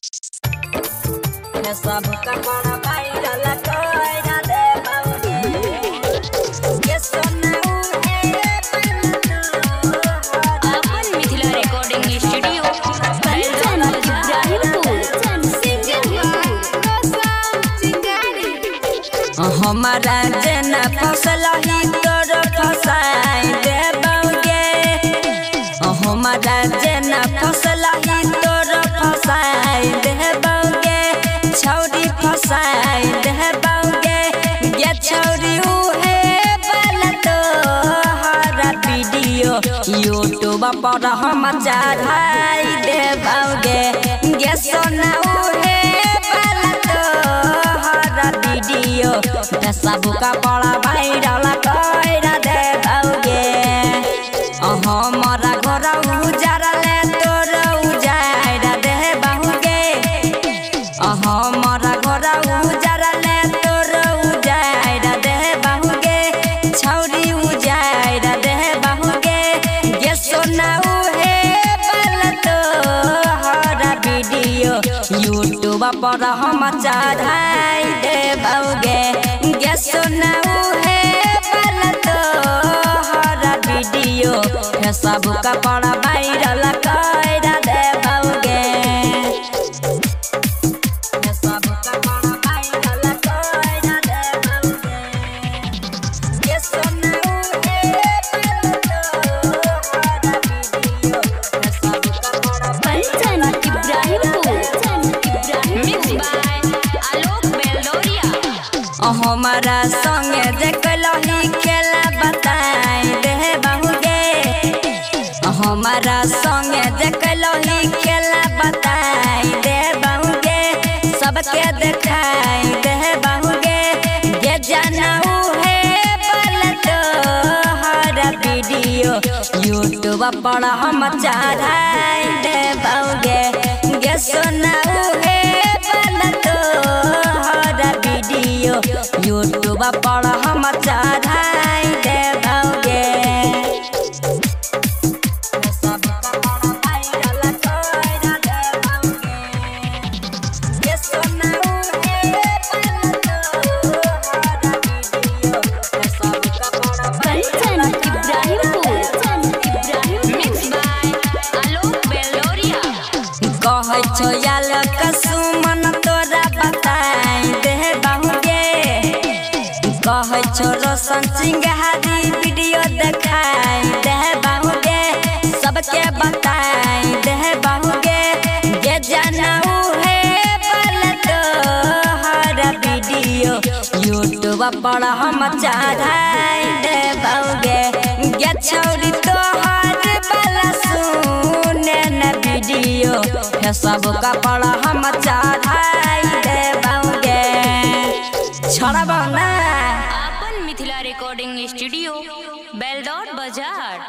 सब कपड़ा वायरल कइरा दे बाबूजी ये सोनाऊ अपन मिथिला रिकॉर्डिंग स्टूडियो कंचन इब्राहिमपुर हमारा जना फसल ही तोर फसाई दे बाबूजी हमारा जना फसल ही तोर फसाई दे बाबूजी छौरी फसाई दे बाबूजी ये छौरी उहे वाला तो हरा वीडियो यूट्यूब पर हम चढ़ाई दे बाबूजी ये सोना उहे वाला तो हरा वीडियो सबका बड़ा वायरल कइरा दे बाबूजी हमारा घर उजारले तोर उजाड़ दे बाबूजी हमारा घर उजारले तोर उजाड़ दे बाबूजी छौरी उजाड़ दे बाबूजी ये सोना उहे वाला तो हरा वीडियो यूट्यूब पर हम चढ़ाई दे बाबूजी ये सोना उहे वाला तो हरा वीडियो सबका बड़ा वायरल कइरा दे बाबूजी सबका बड़ा वायरल कइरा दे बाबूजी ये सोना उहे वाला तो हरा वीडियो सबका बड़ा कंचन इब्राहिमपुर मिक्स बाय आलोक बेलदौरिया। हमारा संगे देखलही खेला बताई दे बाबूजी हमारा संगे देखलही खेला बताई दे बाबूजी सबके देखाई दे बाबूजी ये जाना उहे वाला तो हरा वीडियो यूट्यूब पर हम चढ़ाई दे बाबूजी ये सोना उहे वाला तो हरा वीडियो यूट्यूब पर हम चढ़ाई दे बाबूजी सबका बड़ा वायरल कइरा दे बाबूजी ये सोना उहे वाला तो हरा वीडियो सबका बड़ा कंचन इब्राहिमपुर मिक्स बाय आलोक बेलदौरिया। कहै छो याल कसुमन तोरा बताई दे बाबूजी कहै छो रोशन सिंघारी वीडियो देखाई दे बाबूजी सबके बताई दे बाबूजी ये जाना उहे वाला तो हरा वीडियो यूट्यूब पर हम चढ़ाई दे बाबूजी ये छौरी तोहर वाला सुने न वीडियो सबका पर हम चढ़ाई दे बाबूजी छोड़बो ना अपन मिथिला रिकॉर्डिंग स्टूडियो बेलदौर बाजार।